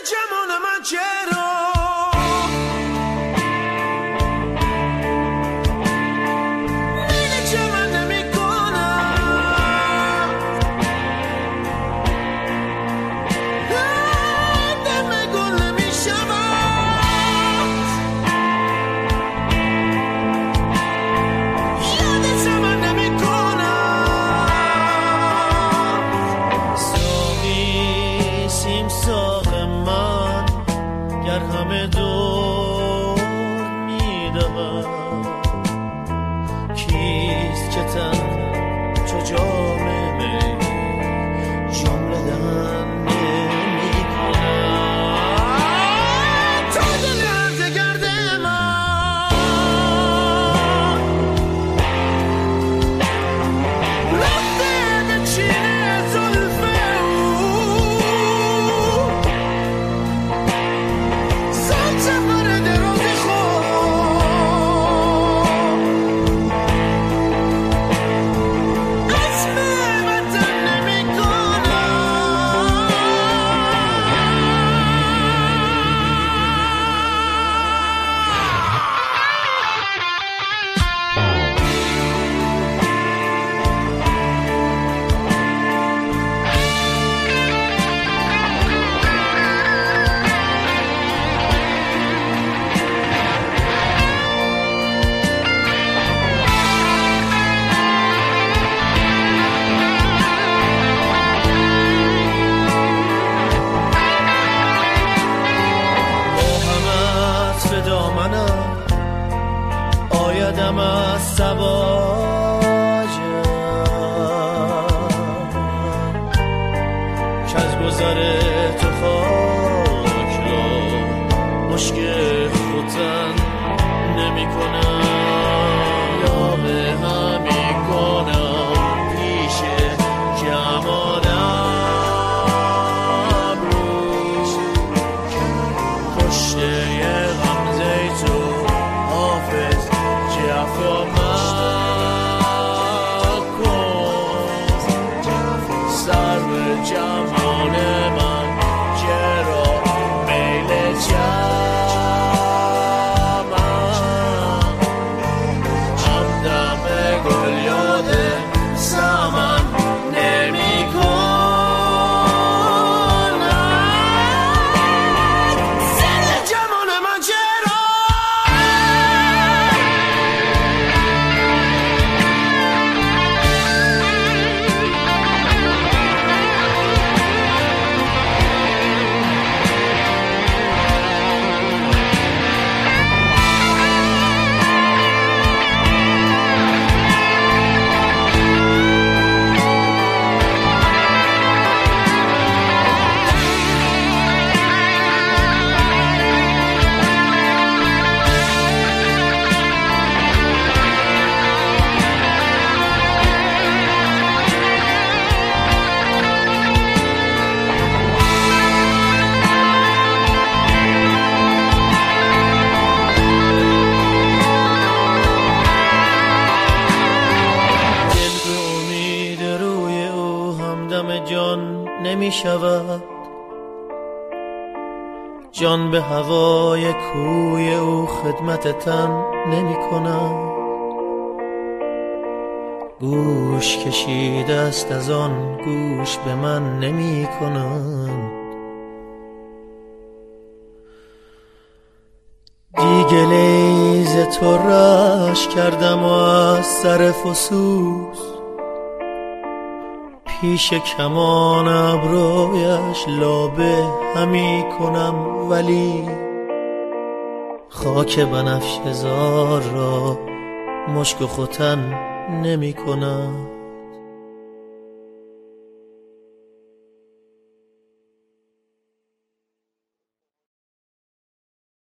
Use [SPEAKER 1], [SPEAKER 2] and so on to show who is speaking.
[SPEAKER 1] جمال من چرا همه دور میدود کیست که تن چو جام می جمله دهن نمی کند تا دل عرض گرد من رفته به چین زلف آیدم از سواجم که از گذر تو خاک را مشک خودن نمی کنم یا به همی کنم پیش جمالم روش پشت غمزه تو حافظ جفا مکن سر به جمال من چرا میل چمن همدم گل یاد سمن نمی کنم سر جمال من چرا جان نمی شود جان به هوای کوی او خدمت تن نمی کند گوش کشیده است از آن گوش به من نمی کند دیگه لیز تو رش کردم و از سر فسوس پیش کمان ابرویش لابه همی کنم ولی خاک بنفشه زار را مشک و ختن نمی کنم